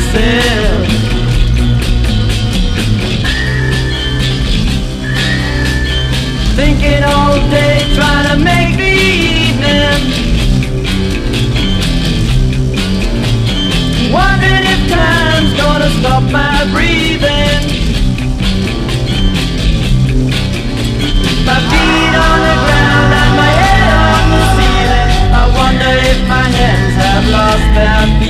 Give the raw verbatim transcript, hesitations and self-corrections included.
myself. Thinking all day, trying to make the evening. Wondering if time's gonna stop my breathing. My feet on the ground and my head on the ceiling. I wonder if my hands have lost their feeling.